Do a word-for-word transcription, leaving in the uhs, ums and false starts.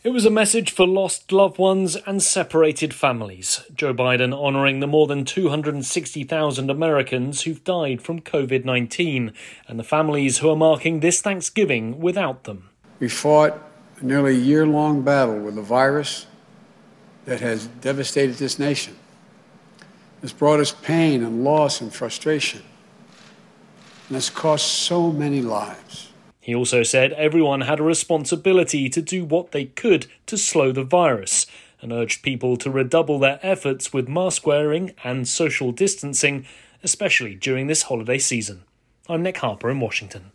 It was a message for lost loved ones and separated families. Joe Biden honouring the more than two hundred sixty thousand Americans who've died from covid nineteen and the families who are marking this Thanksgiving without them. We fought a nearly year-long battle with a virus that has devastated this nation. It's brought us pain and loss and frustration, and it's cost so many lives. He also said everyone had a responsibility to do what they could to slow the virus and urged people to redouble their efforts with mask wearing and social distancing, especially during this holiday season. I'm Nick Harper in Washington.